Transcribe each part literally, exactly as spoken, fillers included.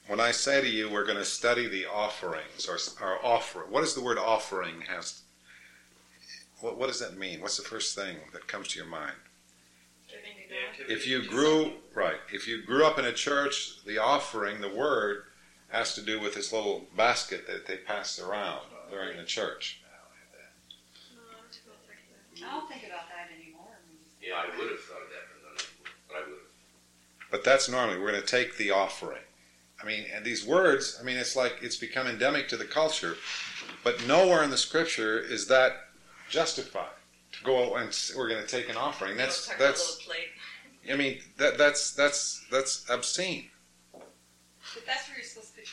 when I say to you we're going to study the offerings, or, or offer, what does the word offering has? What, what does that mean? What's the first thing that comes to your mind? If you grew right, if you grew up in a church, the offering, the word, has to do with this little basket that they pass around during the church. I don't think about that anymore. Yeah, I would have thought of that, but I would have. But that's normally, we're going to take the offering. I mean, and these words, I mean, it's like it's become endemic to the culture, but nowhere in the Scripture is that justified. To go and we're going to take an offering. That's that's. I mean, that that's that's that's obscene. But that's where you're supposed to put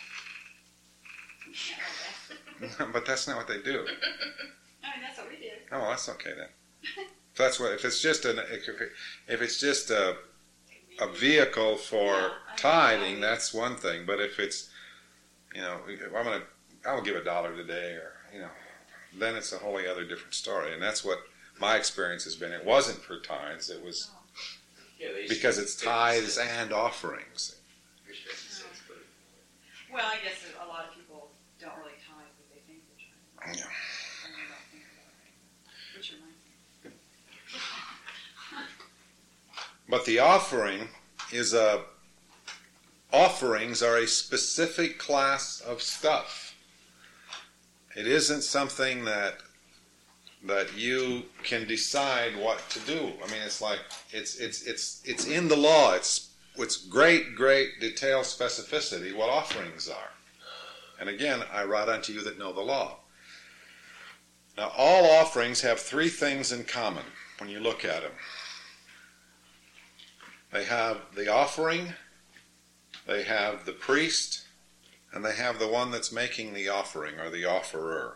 your tongue. But that's not what they do. I mean, that's what we did. Oh, well, that's okay then. If that's what. If it's just an. If it's just a. a vehicle for yeah, tithing, that's one thing. But if it's, you know, I'm gonna, I'll give a dollar today, or you know, then it's a wholly other different story. And that's what my experience has been. It wasn't for tithes. It was yeah, because it's tithes and offerings. Well, I guess a lot of people don't really tithe, but they think they're tithing. Yeah. And they don't think about it. Which reminds me. But the offering is a, offerings are a specific class of stuff. It isn't something that that you can decide what to do. I mean, it's like it's it's it's it's in the law. It's it's great, great detailed specificity what offerings are. And again, I write unto you that know the law. Now, all offerings have three things in common when you look at them. They have the offering, they have the priest, and they have the one that's making the offering, or the offerer.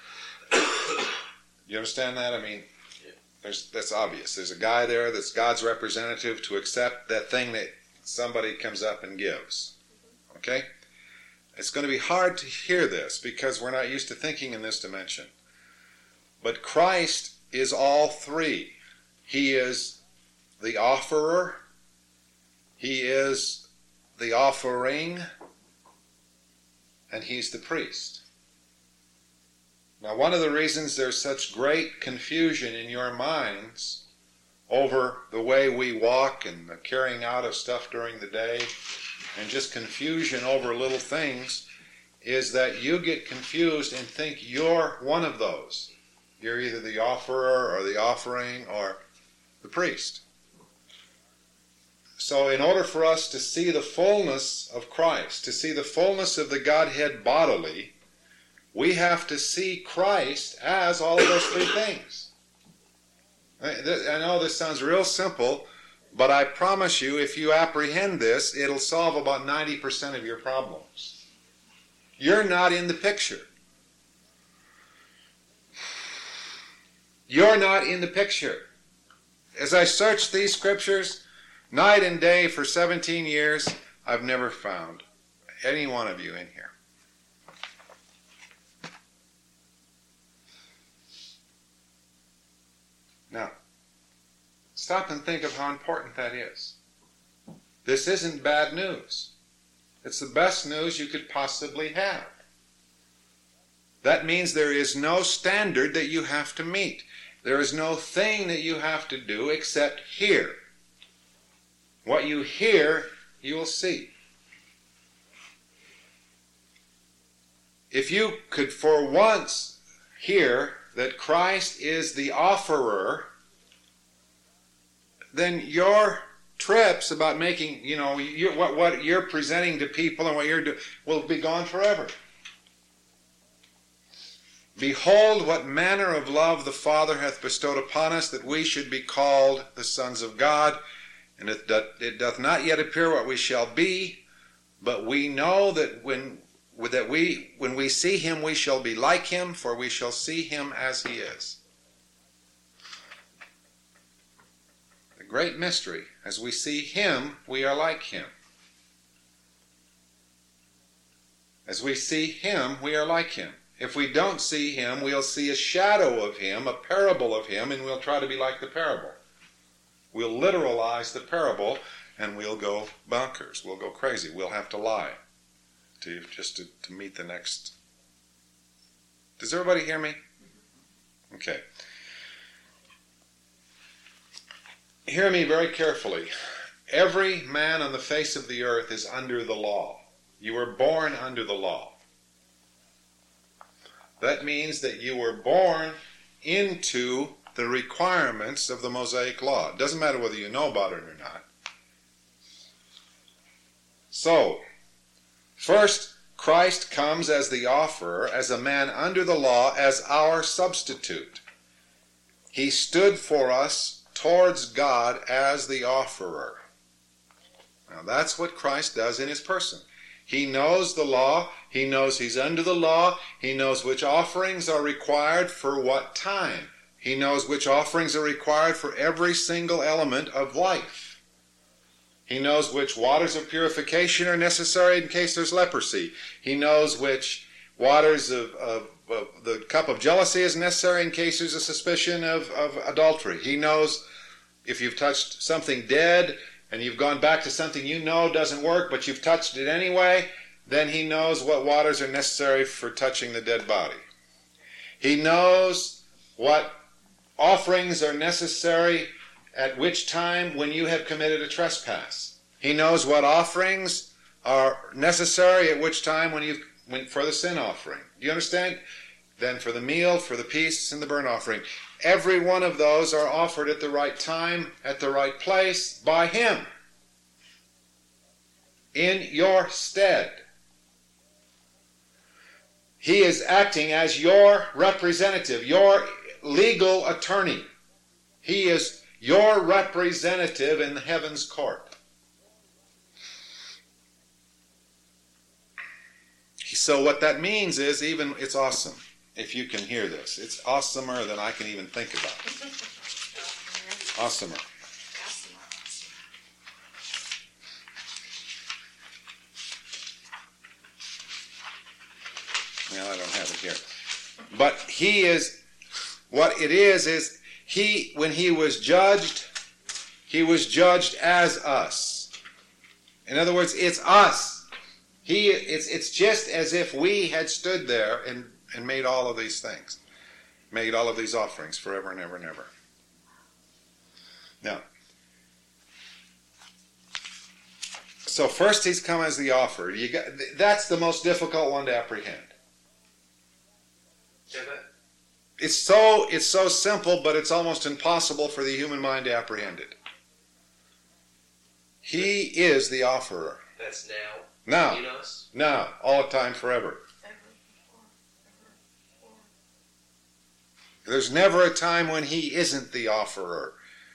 You understand that? I mean, there's, that's obvious. There's a guy there that's God's representative to accept that thing that somebody comes up and gives. Okay? It's going to be hard to hear this because we're not used to thinking in this dimension. But Christ is all three. He is the offerer, He is the offering, and He's the priest. Now, one of the reasons there's such great confusion in your minds over the way we walk and the carrying out of stuff during the day, and just confusion over little things, is that you get confused and think you're one of those. You're either the offerer or the offering or the priest. So in order for us to see the fullness of Christ, to see the fullness of the Godhead bodily, we have to see Christ as all of those three things. I know this sounds real simple, but I promise you, if you apprehend this, it'll solve about ninety percent of your problems. You're not in the picture. You're not in the picture. As I searched these scriptures night and day for seventeen years, I've never found any one of you in here. Now, stop and think of how important that is. This isn't bad news. It's the best news you could possibly have. That means there is no standard that you have to meet. There is no thing that you have to do except hear. What you hear, you will see. If you could for once hear that Christ is the offerer, then your trips about making, you know, you, what, what you're presenting to people and what you're doing will be gone forever. Behold, what manner of love the Father hath bestowed upon us, that we should be called the sons of God. And it doth, it doth not yet appear what we shall be, but we know that when that we when we see him, we shall be like him, for we shall see him as he is. The great mystery, as we see him, we are like him. As we see him, we are like him. If we don't see him, we'll see a shadow of him, a parable of him, and we'll try to be like the parable. We'll literalize the parable, and we'll go bonkers. We'll go crazy. We'll have to lie to just to, to meet the next. Does everybody hear me? Okay. Hear me very carefully. Every man on the face of the earth is under the law. You were born under the law. That means that you were born into the requirements of the Mosaic Law. It doesn't matter whether you know about it or not. So, first, Christ comes as the offerer, as a man under the law, as our substitute. He stood for us towards God as the offerer. Now that's what Christ does in his person. He knows the law. He knows he's under the law. He knows which offerings are required for what time. He knows which offerings are required for every single element of life. He knows which waters of purification are necessary in case there's leprosy. He knows which waters of, of, of the cup of jealousy is necessary in case there's a suspicion of, of adultery. He knows if you've touched something dead and you've gone back to something you know doesn't work, but you've touched it anyway, then he knows what waters are necessary for touching the dead body. He knows what offerings are necessary at which time when you have committed a trespass. He knows what offerings are necessary at which time when you've when, for the sin offering. Do you understand? Then for the meal, for the peace, and the burnt offering. Every one of those are offered at the right time, at the right place, by him. In your stead. He is acting as your representative, your legal attorney. He is your representative in heaven's court. So what that means is, even, it's awesome. If you can hear this, it's awesomer than I can even think about. Awesomer. Well, I don't have it here. But he is, what it is, is he, when he was judged, he was judged as us. In other words, it's us. He, it's, it's just as if we had stood there and and made all of these things, made all of these offerings forever and ever and ever. Now, so first he's come as the offerer. You got, that's the most difficult one to apprehend. It's so it's so simple, but it's almost impossible for the human mind to apprehend it. He is the offerer. That's now. Now, In us. now, all the time, forever. There's never a time when he isn't the offerer.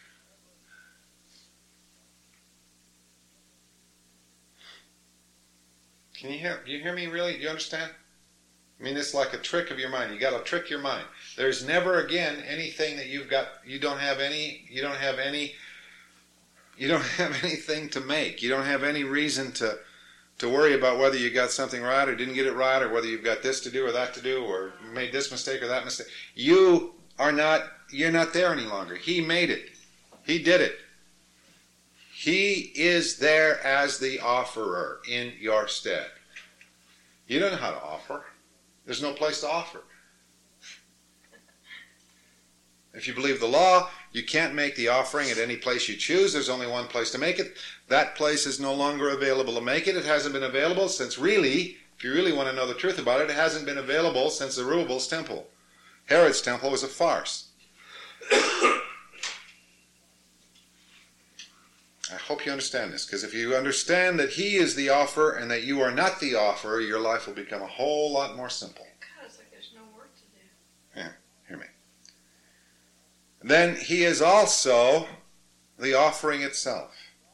Can you hear? Do you hear me really? Do you understand? I mean, it's like a trick of your mind. You got to trick your mind. There's never again anything that you've got. You don't have any. You don't have any. You don't have anything to make. You don't have any reason to to worry about whether you got something right or didn't get it right, or whether you've got this to do or that to do, or made this mistake or that mistake. You are not, you're not there any longer. He made it. He did it. He is there as the offerer in your stead. You don't know how to offer. There's no place to offer. If you believe the law, you can't make the offering at any place you choose. There's only one place to make it. That place is no longer available to make it. It hasn't been available since really, if you really want to know the truth about it, it hasn't been available since Zerubbabel's temple. Herod's temple was a farce. I hope you understand this, because if you understand that he is the offerer and that you are not the offerer, your life will become a whole lot more simple. God, it's like there's no work to do. Yeah, hear me. Then he is also the offering itself.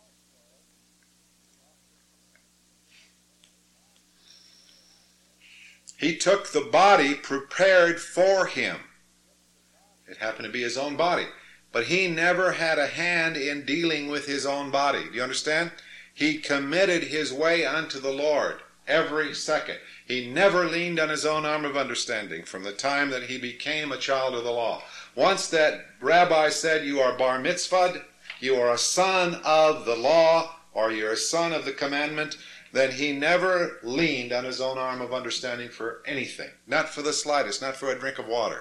He took the body prepared for him. It happened to be his own body. But he never had a hand in dealing with his own body. Do you understand? He committed his way unto the Lord every second. He never leaned on his own arm of understanding from the time that he became a child of the law. Once that rabbi said, you are bar mitzvahed, you are a son of the law, or you're a son of the commandment, then he never leaned on his own arm of understanding for anything. Not for the slightest, not for a drink of water.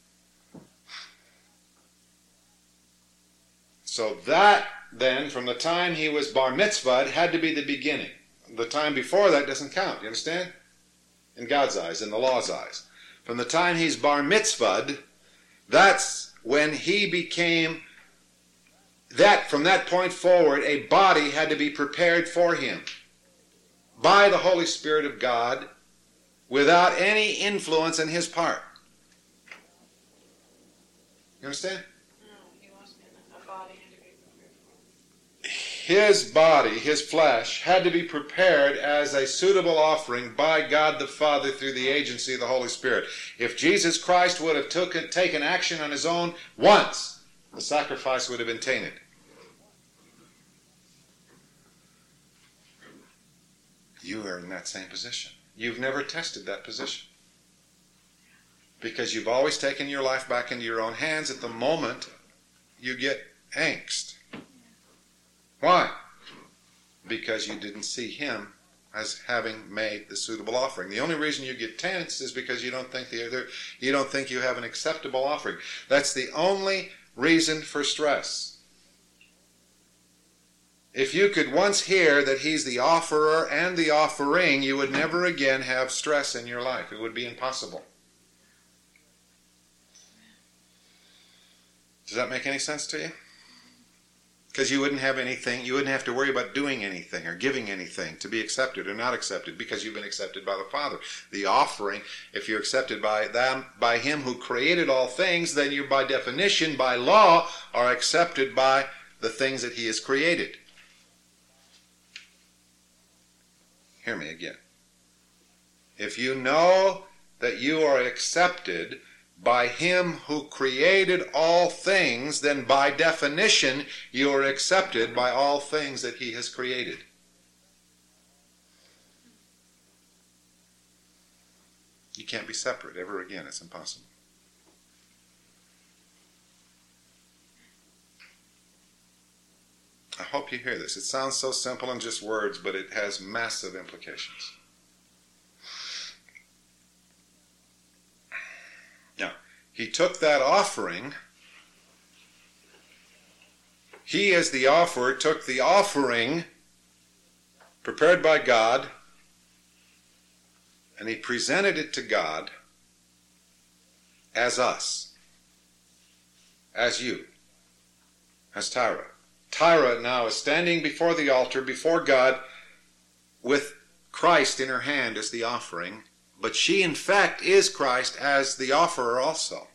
So that, then, from the time he was bar mitzvahed, had to be the beginning. The time before that doesn't count, you understand? In God's eyes, in the law's eyes. From the time he's bar mitzvahed, that's when he became, that from that point forward, a body had to be prepared for him by the Holy Spirit of God without any influence on his part. You understand? No, he wasn't in a body had to be prepared for. His body, his flesh, had to be prepared as a suitable offering by God the Father through the agency of the Holy Spirit. If Jesus Christ would have took, taken action on his own once, the sacrifice would have been tainted. You are in that same position. You've never tested that position. Because you've always taken your life back into your own hands at the moment you get angst. Why? Because you didn't see him as having made the suitable offering. The only reason you get tense is because you don't think the other, you don't think you have an acceptable offering. That's the only reason for stress. If you could once hear that he's the offerer and the offering, you would never again have stress in your life. It would be impossible. Does that make any sense to you? Because you wouldn't have anything, you wouldn't have to worry about doing anything or giving anything to be accepted or not accepted, because you've been accepted by the Father. The offering, if you're accepted by them, by him who created all things, then you by definition, by law, are accepted by the things that he has created. Hear me again. If you know that you are accepted by him who created all things, then by definition you are accepted by all things that he has created. You can't be separate ever again. It's impossible. I hope you hear this. It sounds so simple in just words, but it has massive implications. Now, he took that offering. He, as the offerer, took the offering prepared by God, and he presented it to God as us, as you, as Tyra. Tyra now is standing before the altar, before God, with Christ in her hand as the offering, but she in fact is Christ as the offerer also.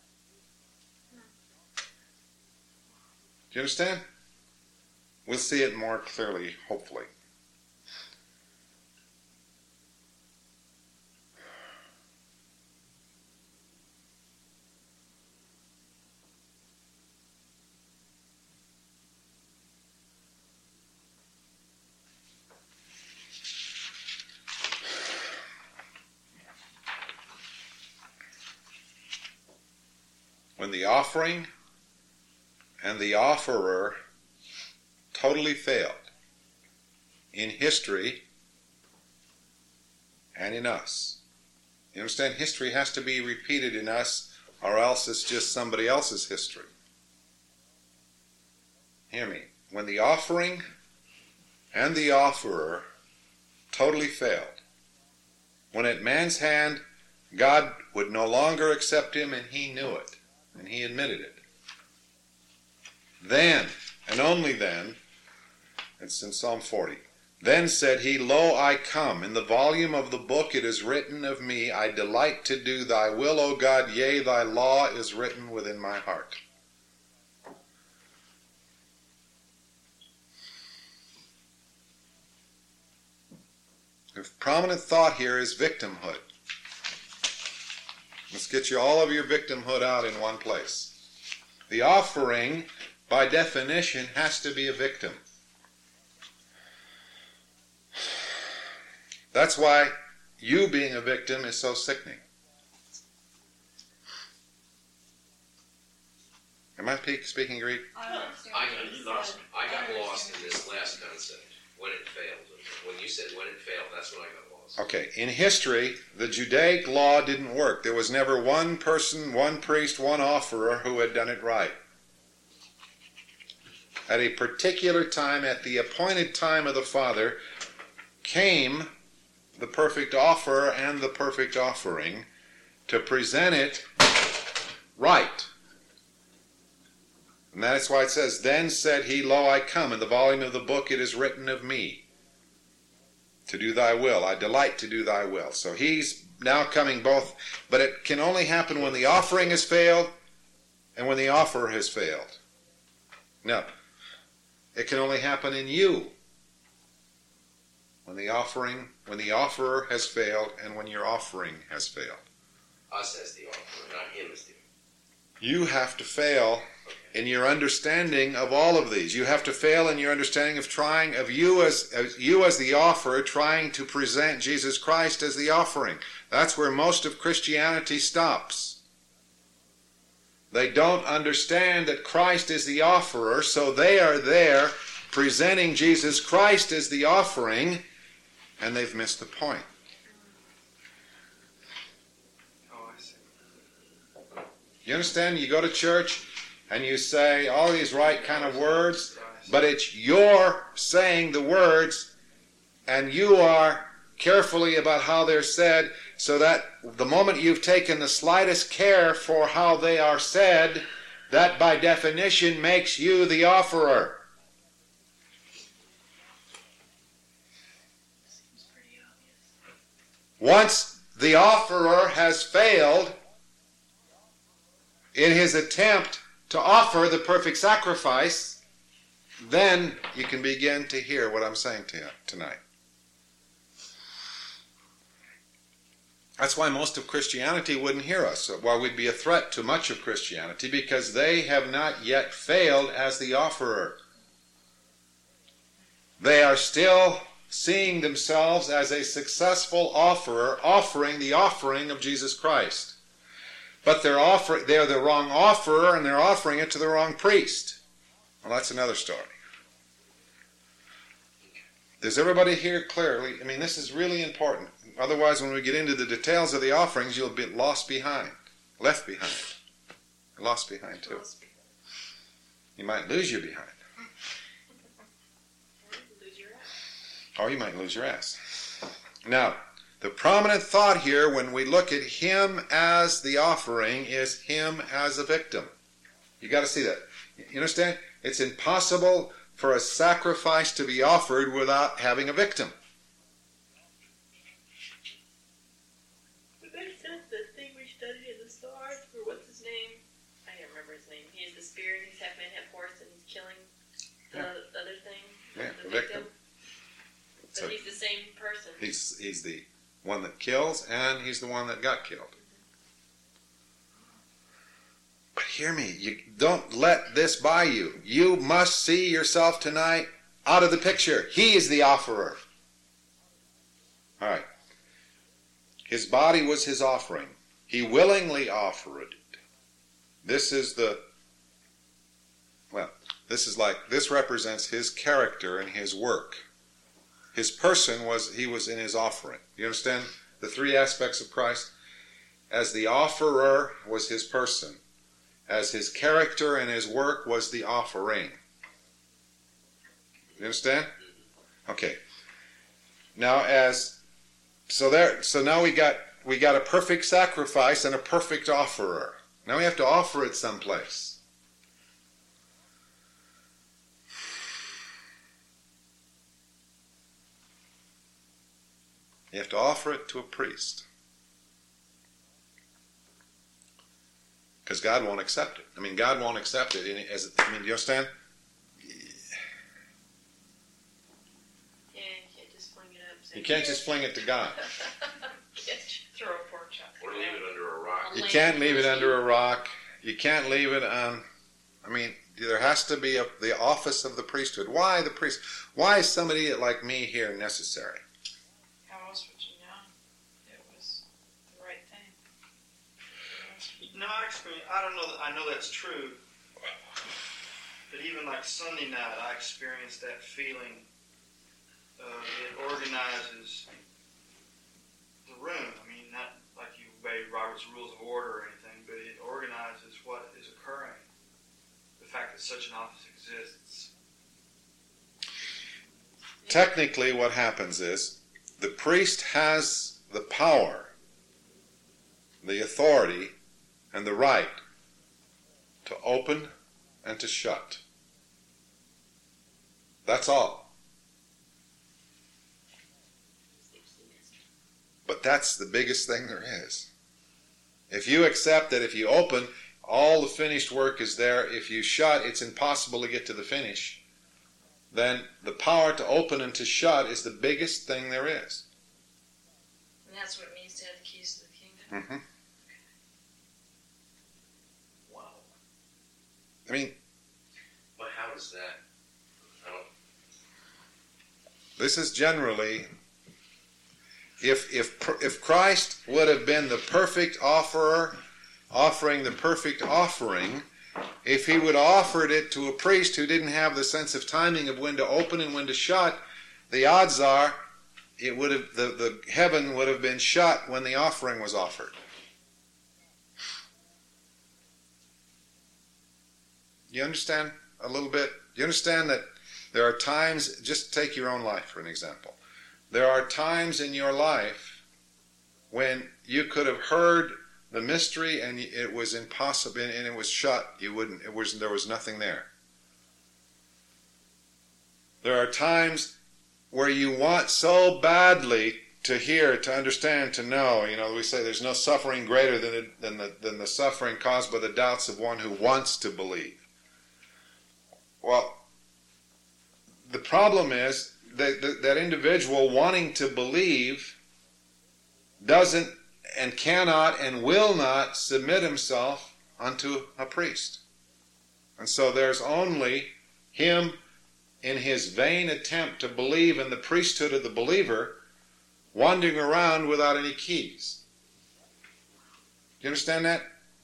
Do you understand? We'll see it more clearly, hopefully. When the offering and the offerer totally failed in history and in us. You understand? History has to be repeated in us, or else it's just somebody else's history. Hear me. When the offering and the offerer totally failed, when at man's hand God would no longer accept him, and he knew it. And he admitted it. Then, and only then, it's in Psalm forty, then said he, Lo, I come. In the volume of the book it is written of me, I delight to do thy will, O God, yea, thy law is written within my heart. The prominent thought here is victimhood. Let's get you all of your victimhood out in one place. The offering, by definition, has to be a victim. That's why you being a victim is so sickening. Am Am I pe- speaking Greek? I understand I, what you you lost, said. I got understand lost in what you this said. last concept, when it failed. When you said when it failed, that's when I got lost. Okay, in history, the Judaic law didn't work. There was never one person, one priest, one offerer who had done it right. At a particular time, at the appointed time of the Father, came the perfect offer and the perfect offering to present it right. And that's why it says, "Then said he, Lo, I come. In the volume of the book it is written of me, to do thy will. I delight to do thy will." So he's now coming both, but it can only happen when the offering has failed and when the offerer has failed. No, it can only happen in you when the offering, when the offerer has failed and when your offering has failed. Us as the offerer, not him as the offerer. You have to fail in your understanding of all of these. You have to fail in your understanding of trying, of you as, as you as the offerer, trying to present Jesus Christ as the offering. That's where most of Christianity stops. They don't understand that Christ is the offerer, so they are there presenting Jesus Christ as the offering, and they've missed the point. Oh, I see. You understand? You go to church and you say all these right kind of words, but it's you're saying the words and you are carefully about how they're said, so that the moment you've taken the slightest care for how they are said, that by definition makes you the offerer. Seems pretty obvious. Once the offerer has failed in his attempt to offer the perfect sacrifice, then you can begin to hear what I'm saying to you tonight. That's why most of Christianity wouldn't hear us, why we'd be a threat to much of Christianity, because they have not yet failed as the offerer. They are still seeing themselves as a successful offerer, offering the offering of Jesus Christ. But they're offer, they're the wrong offerer, and they're offering it to the wrong priest. Well, that's another story. Does everybody hear clearly? I mean, this is really important. Otherwise, when we get into the details of the offerings, you'll be lost behind, left behind, lost behind too. You might lose your behind. Lose your ass. Or you might lose your ass. Now, the prominent thought here when we look at him as the offering is him as a victim. You got to see that. You understand? It's impossible for a sacrifice to be offered without having a victim. But they said the thing we studied in the stars, or what's his name? I can't remember his name. He has the spear and he's half man, half horse, and he's killing the Yeah. other thing. Yeah, the, the victim. victim. But So he's the same person. he's he's the one that kills, and he's the one that got killed. But hear me, you don't let this by you. You must see yourself tonight out of the picture. He is the offerer. All right. His body was his offering. He willingly offered it. This is the, well, this is like, this represents his character and his work. His person was, he was in his offering. You understand the three aspects of Christ? As the offerer was his person. As his character and his work was the offering. You understand? Okay. Now as, so there, so now we got, we got a perfect sacrifice and a perfect offerer. Now we have to offer it someplace. You have to offer it to a priest. Because God won't accept it. I mean, God won't accept it. In, as I mean, do you understand? Yeah, you can't just fling it up. You can't just fling it to God. Can't Throw a pork chop. Or leave it under a rock. You can't leave it under a rock. You can't leave it on. I mean, there has to be a, the office of the priesthood. Why the priest? Why is somebody like me here necessary? How else would you know it was the right thing? No, actually, I don't know. That, I know that's true. But even like Sunday night, I experienced that feeling. Uh, it organizes the room. I mean, not like you obey Robert's Rules of Order or anything, but it organizes what is occurring. The fact that such an office exists. Technically, what happens is the priest has the power, the authority, and the right to open and to shut. That's all. But that's the biggest thing there is. If you accept that if you open, all the finished work is there. If you shut, it's impossible to get to the finish. Then the power to open and to shut is the biggest thing there is. And that's what it means to have the keys to the kingdom? Mm-hmm. Wow. I mean, But how does that? I don't. this is generally, if if if Christ would have been the perfect offerer, offering the perfect offering, if he would have offered it to a priest who didn't have the sense of timing of when to open and when to shut, the odds are it would have the, the heaven would have been shut when the offering was offered. You understand a little bit? You understand that there are times, just take your own life for an example. There are times in your life when you could have heard the mystery and it was impossible and it was shut. You wouldn't, it was, there was nothing there. There are times where you want so badly to hear, to understand, to know. You know, we say there's no suffering greater than the, than the, than the suffering caused by the doubts of one who wants to believe. Well, the problem is that that, that individual wanting to believe doesn't and cannot and will not submit himself unto a priest. And so there's only him in his vain attempt to believe in the priesthood of the believer wandering around without any keys. Do you understand that?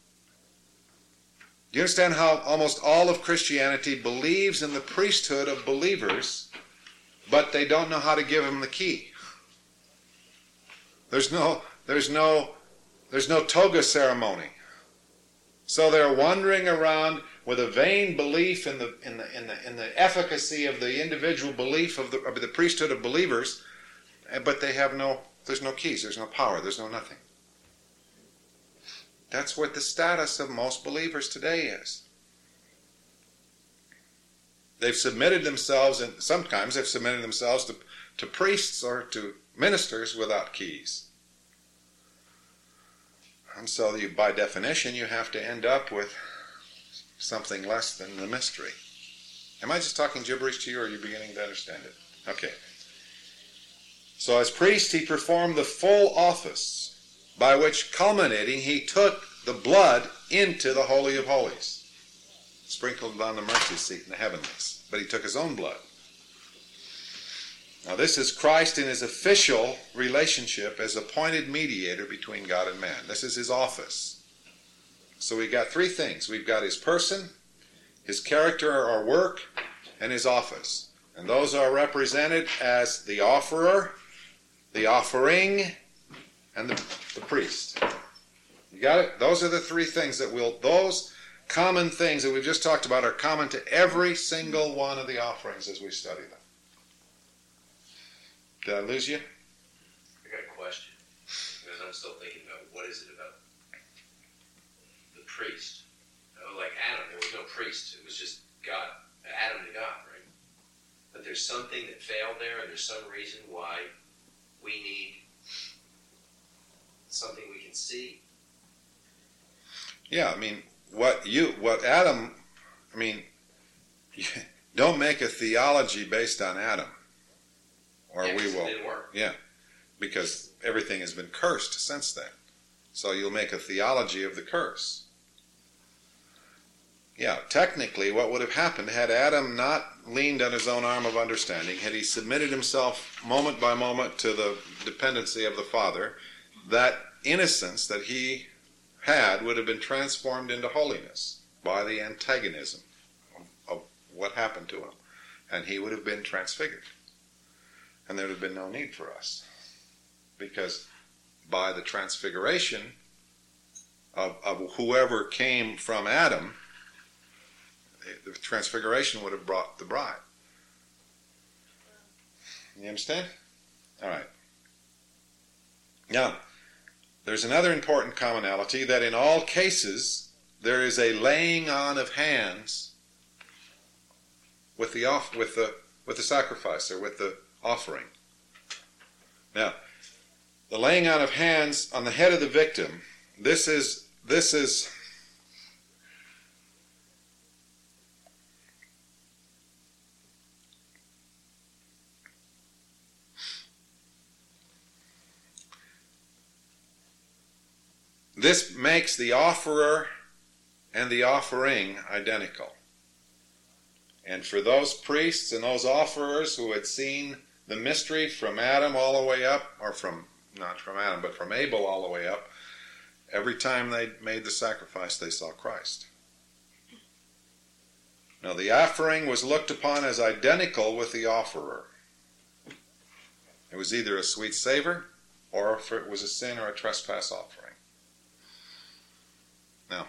Do you understand how almost all of Christianity believes in the priesthood of believers, but they don't know how to give him the key? There's no, there's no, there's no toga ceremony. So they're wandering around with a vain belief in the in the in the in the efficacy of the individual belief of the of the priesthood of believers, but they have no. There's no keys. There's no power. There's no nothing. That's what the status of most believers today is. They've submitted themselves, and sometimes they've submitted themselves to, to priests or to ministers without keys. And so you, by definition, you have to end up with something less than the mystery. Am I just talking gibberish to you, or are you beginning to understand it? Okay. So as priest, he performed the full office, by which culminating he took the blood into the Holy of Holies, sprinkled on the mercy seat in the heavenlies. But he took his own blood. Now this is Christ in his official relationship as appointed mediator between God and man. This is his office. So we've got three things. We've got his person, his character or work, and his office. And those are represented as the offerer, the offering, and the, the priest. You got it? Those are the three things that will, those common things that we've just talked about are common to every single one of the offerings as we study them. Did I lose you? I got a question, because I'm still thinking about what is it about the priest? Oh, like Adam, there was no priest. It was just God, Adam to God, right? But there's something that failed there, and there's some reason why we need something we can see. Yeah, I mean, what you, what Adam, I mean, don't make a theology based on Adam, or yeah, we will. It didn't work. Yeah, because everything has been cursed since then. So you'll make a theology of the curse. Yeah, technically what would have happened had Adam not leaned on his own arm of understanding, had he submitted himself moment by moment to the dependency of the Father, that innocence that he had would have been transformed into holiness. by the antagonism of, of what happened to him. And he would have been transfigured. And there would have been no need for us. Because by the transfiguration of, of whoever came from Adam, the transfiguration would have brought the bride. You understand? All right. Now, there's another important commonality, that in all cases there is a laying on of hands with the off with the with the sacrifice, or with the offering. Now, the laying on of hands on the head of the victim, this is this is This makes the offerer and the offering identical. And for those priests and those offerers who had seen the mystery from Adam all the way up, or from, not from Adam, but from Abel all the way up, every time they made the sacrifice, they saw Christ. Now, the offering was looked upon as identical with the offerer. It was either a sweet savor, or if it was a sin or a trespass offering. Now,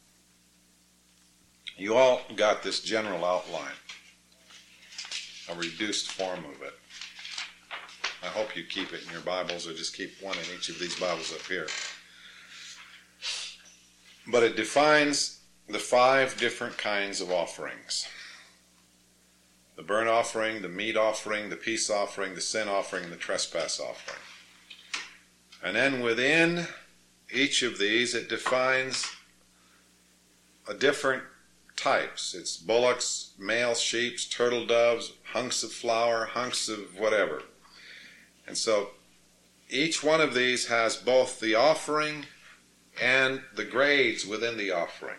you all got this general outline, a reduced form of it. I hope you keep it in your Bibles, or just keep one in each of these Bibles up here. But it defines the five different kinds of offerings. The burnt offering, the meat offering, the peace offering, the sin offering, and the trespass offering. And then within each of these, it defines a different types. It's bullocks, male sheep, turtle doves, hunks of flour, hunks of whatever. And so each one of these has both the offering and the grades within the offering.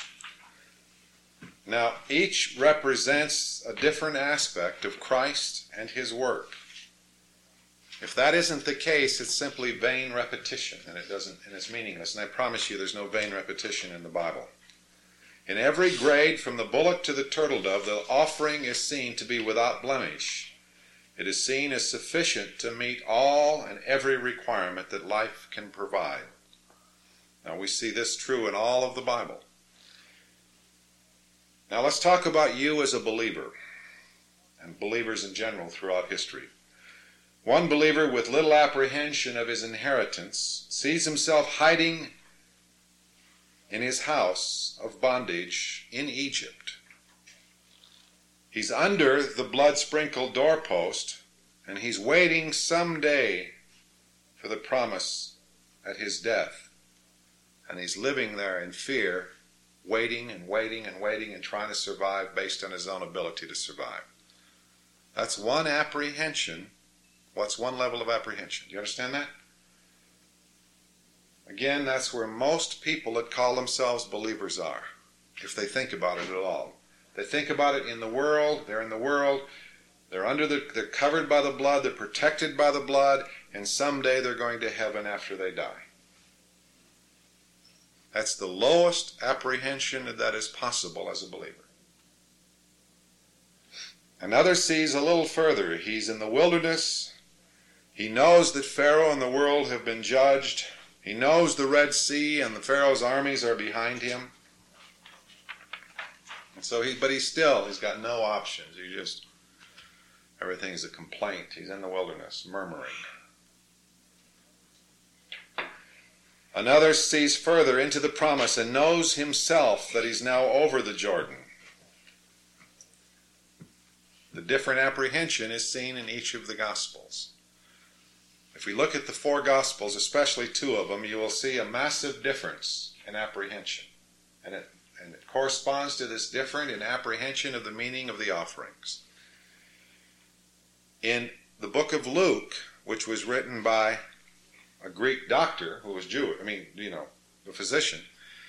Now, each represents a different aspect of Christ and his work. If that isn't the case, it's simply vain repetition, and it doesn't, and it's meaningless. And I promise you, there's no vain repetition in the Bible. In every grade, from the bullock to the turtle dove, the offering is seen to be without blemish. It is seen as sufficient to meet all and every requirement that life can provide. Now, we see this true in all of the Bible. Now, let's talk about you as a believer, and believers in general throughout history. One believer with little apprehension of his inheritance sees himself hiding in his house of bondage in Egypt. He's under the blood-sprinkled doorpost, and he's waiting someday for the promise at his death. And he's living there in fear, waiting and waiting and waiting and trying to survive based on his own ability to survive. That's one apprehension. What's one level of apprehension? Do you understand that? Again, that's where most people that call themselves believers are, if they think about it at all. They think about it in the world, they're in the world, they're under the, they're covered by the blood, they're protected by the blood, and someday they're going to heaven after they die. That's the lowest apprehension that is possible as a believer. Another sees a little further. He's in the wilderness. He knows that Pharaoh and the world have been judged. He knows the Red Sea and the Pharaoh's armies are behind him. And so he, but he's still, he's got no options. He just, everything's a complaint. He's in the wilderness, murmuring. Another sees further into the promise and knows himself that he's now over the Jordan. The different apprehension is seen in each of the Gospels. If we look at the four Gospels, especially two of them, you will see a massive difference in apprehension. And it, and it corresponds to this difference in apprehension of the meaning of the offerings. In the book of Luke, which was written by a Greek doctor who was Jewish, I mean, you know, a physician,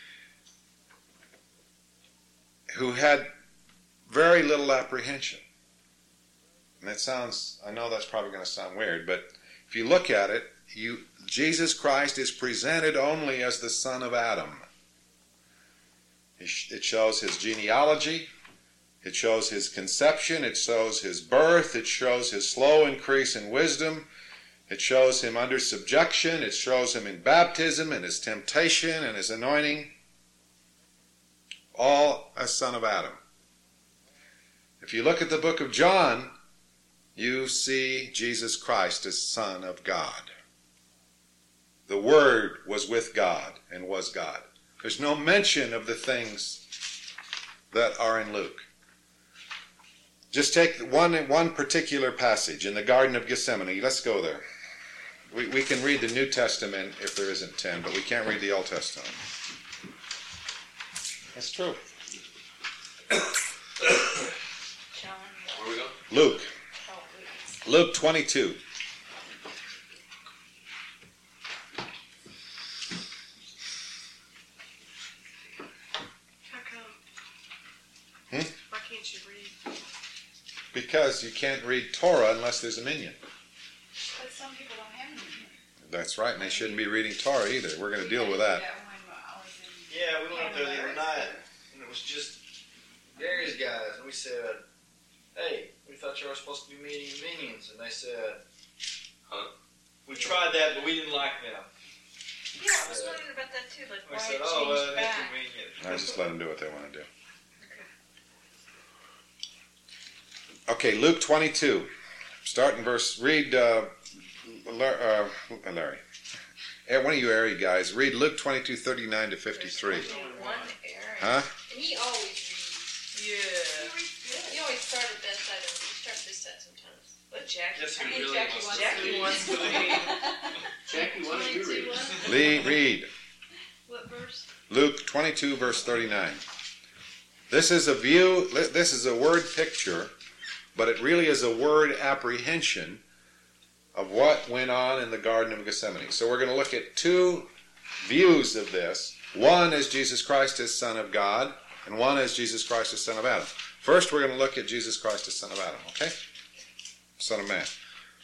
who had very little apprehension. And that sounds, I know that's probably going to sound weird, but if you look at it, you, Jesus Christ is presented only as the son of Adam. It shows his genealogy. It shows his conception. It shows his birth. It shows his slow increase in wisdom. It shows him under subjection. It shows him in baptism and his temptation and his anointing. All as son of Adam. If you look at the book of John, you see Jesus Christ as Son of God. The Word was with God and was God. There's no mention of the things that are in Luke. Just take one, one particular passage in the Garden of Gethsemane. Let's go there. We, we can read the New Testament if there isn't ten, but we can't read the Old Testament. That's true. John. Where we going? Luke. Oh, Luke. Luke twenty-two. How come? Hmm? Why can't you read? Because you can't read Torah unless there's a minyan. But some people don't have any. That's right, and they shouldn't be reading Torah either. We're going to deal with that. Yeah, we went up there the other night, and it was just Gary's guys, and we said, hey, we thought you were supposed to be meeting minions, and they said, Huh? we tried that, but we didn't like them. Yeah, I was wondering about that too. Like, We why said, it oh, changed well, that's back. convenient. I just let them do what they want to do. Okay. Okay, Luke twenty-two. Start in verse, read, uh, uh, Larry. One of you Ari guys, read Luke twenty-two, thirty-nine to fifty-three. There's only one error. Huh? And he always reads. Yeah. He always starts at that side and we start this side sometimes. But Jackie, Yes, I he think really Jackie wants wants, to Jackie read. wants to read. Jackie, why don't you read? Read, read. What verse? Luke twenty-two, verse thirty-nine. This is a view, this is a word picture, but it really is a word apprehension of what went on in the Garden of Gethsemane. So we're going to look at two views of this. One is Jesus Christ as Son of God, and one is Jesus Christ as Son of Adam. First, we're going to look at Jesus Christ as Son of Adam, okay? Son of Man.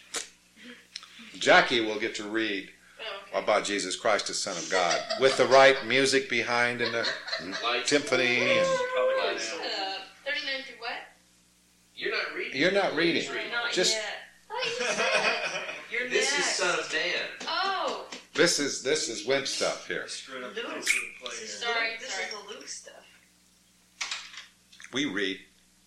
Jackie will get to read Oh, okay. about Jesus Christ as Son of God, with the right music behind and the Lights. symphony. And Probably go Lights. down. Uh, thirty-nine through what? You're not reading. You're not reading. He's reading. Not Just- yet. Oh, you said. You're This next. is Son of Man. Oh, this is this is wimp stuff here. Screwed up the Luke. place we play This is here. Sorry, Luke- This sorry. is the Luke stuff. We read.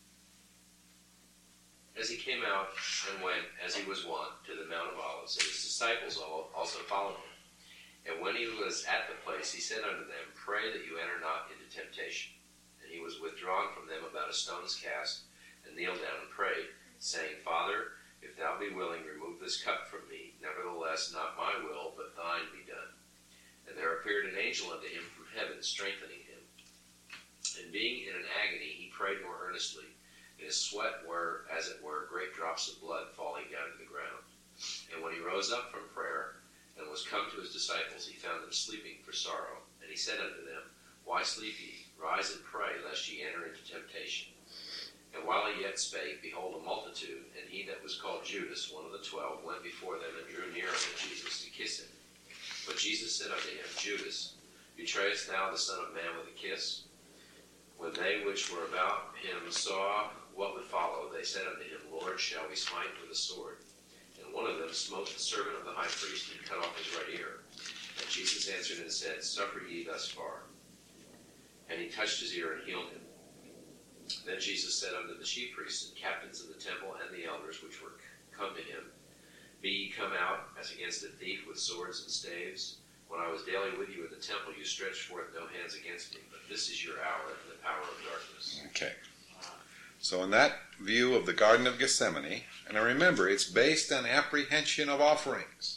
As he came out and went, as he was wont, to the Mount of Olives, and his disciples al- also followed him. And when he was at the place, he said unto them, Pray that you enter not into temptation. And he was withdrawn from them about a stone's cast, and kneeled down and prayed, saying, Father, if thou be willing, remove this cup from me. Nevertheless, not my will, but thine be done. And there appeared an angel unto him from heaven, strengthening him. And being in an agony, he prayed more earnestly. And his sweat were, as it were, great drops of blood falling down to the ground. And when he rose up from prayer, and was come to his disciples, he found them sleeping for sorrow. And he said unto them, Why sleep ye? Rise and pray, lest ye enter into temptation. And while he yet spake, behold, a multitude, and he that was called Judas, one of the twelve, went before them, and drew near unto Jesus to kiss him. But Jesus said unto him, Judas, betrayest thou the Son of Man with a kiss? When they which were about him saw what would follow, they said unto him, Lord, shall we smite with a sword? And one of them smote the servant of the high priest, and cut off his right ear. And Jesus answered and said, Suffer ye thus far. And he touched his ear and healed him. Then Jesus said unto the chief priests and captains of the temple and the elders which were come to him, Be ye come out as against a thief with swords and staves? When I was daily with you in the temple, you stretched forth no hands against me, but this is your hour and the power of darkness. Okay. So in that view of the Garden of Gethsemane, and remember, it's based on apprehension of offerings.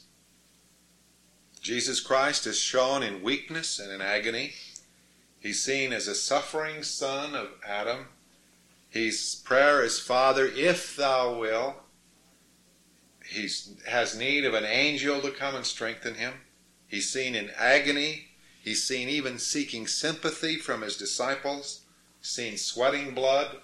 Jesus Christ is shown in weakness and in agony. He's seen as a suffering son of Adam. His prayer is, Father, if thou will. He has need of an angel to come and strengthen him. He's seen in agony. He's seen even seeking sympathy from his disciples. Seen sweating blood.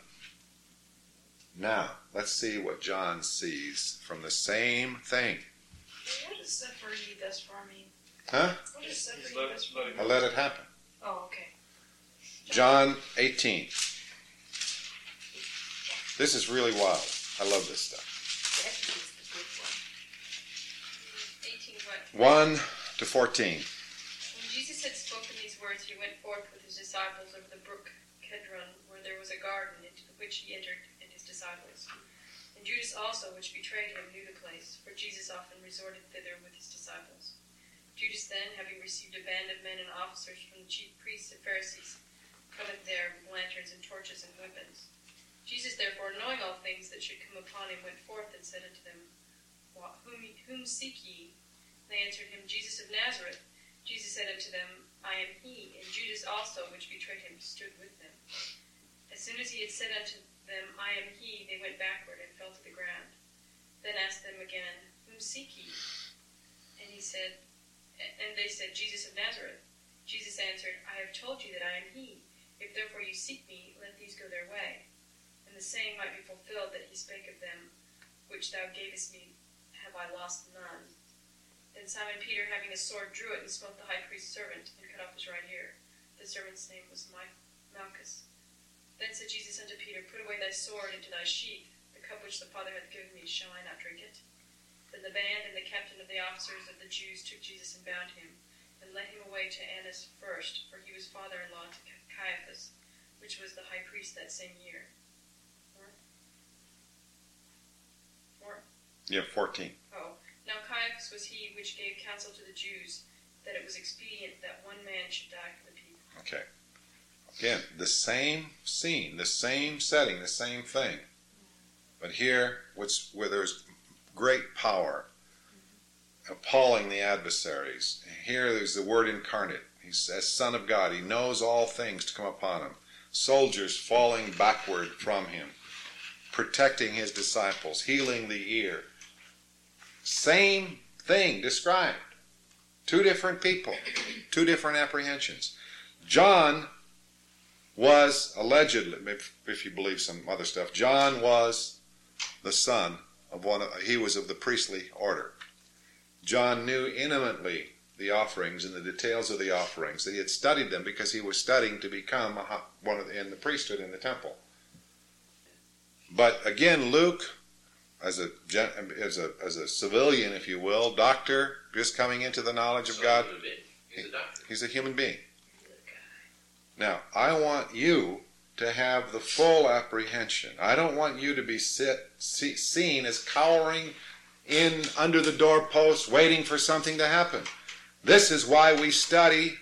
Now, let's see what John sees from the same thing. what does suffer ye thus far mean? Huh? What does suffer He's ye let- thus let far it I mean? let it happen. Oh, okay. John eighteen. This is really wild. I love this stuff. eighteen what? one to fourteen. When Jesus had spoken these words, he went forth with his disciples over the brook Kedron, where there was a garden, into which he entered, and his disciples. And Judas also, which betrayed him, knew the place, for Jesus often resorted thither with his disciples. Judas then, having received a band of men and officers from the chief priests and Pharisees, cometh there with lanterns and torches and weapons. Jesus therefore, knowing all things that should come upon him, went forth and said unto them, Whom, whom seek ye? And they answered him, Jesus of Nazareth. Jesus said unto them, I am he. And Judas also, which betrayed him, stood with them. As soon as he had said unto them, I am he, they went backward and fell to the ground. Then asked them again, Whom seek ye? And he said, and they said, Jesus of Nazareth. Jesus answered, I have told you that I am he. If therefore you seek me, let these go their way. And the saying might be fulfilled that he spake of them, which thou gavest me, have I lost none. Then Simon Peter, having a sword, drew it and smote the high priest's servant, and cut off his right ear. The servant's name was Malchus. Then said Jesus unto Peter, Put away thy sword into thy sheath. The cup which the Father hath given me, shall I not drink it? Then the band and the captain of the officers of the Jews took Jesus and bound him, and led him away to Annas first, for he was father-in-law to Caiaphas, which was the high priest that same year. More? More? Yeah, fourteen. Oh. Now Caiaphas was he which gave counsel to the Jews, that it was expedient that one man should die for the people. Okay. Again, the same scene, the same setting, the same thing. But here, what's, where there's great power, appalling the adversaries. Here there's the Word incarnate. He's as Son of God. He knows all things to come upon him. Soldiers falling backward from him, protecting his disciples, healing the ear. Same thing described. Two different people, two different apprehensions. John was allegedly, if, if you believe some other stuff, John was the son of one of, he was of the priestly order. John knew intimately the offerings and the details of the offerings. That he had studied them because he was studying to become a, one of the, in the priesthood in the temple. But again, Luke, as a as a as a civilian, if you will, doctor, just coming into the knowledge of So God. He's a doctor. He's a human being. Now, I want you to have the full apprehension. I don't want you to be sit, see, seen as cowering in under the doorpost, waiting for something to happen. This is why we study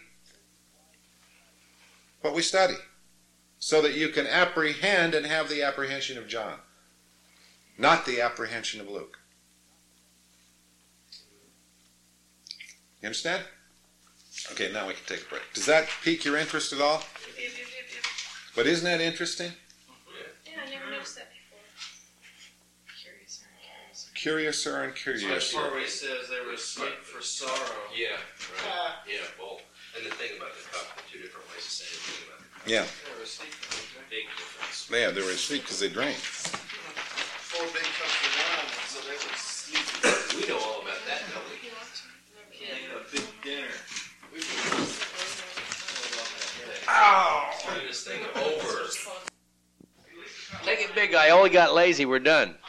what we study, so that you can apprehend and have the apprehension of John, not the apprehension of Luke. You understand? Okay, now we can take a break. Does that pique your interest at all? Yep, yep, yep, yep. But isn't that interesting? Yeah, I never noticed that before. Curious, curious. Curiouser and That's curiouser. part where he says they were asleep for sorrow. Yeah, right. Yeah, well, and the thing about the cup, the two different ways to say the thing about the cup. Yeah, They were asleep for sorrow. Big difference. yeah, they were asleep because they drank. Four big cups of wine, so they were asleep. We know all about that, don't we? No They kidding. had a big dinner. Turn this thing over. Take it big, I only got lazy, we're done.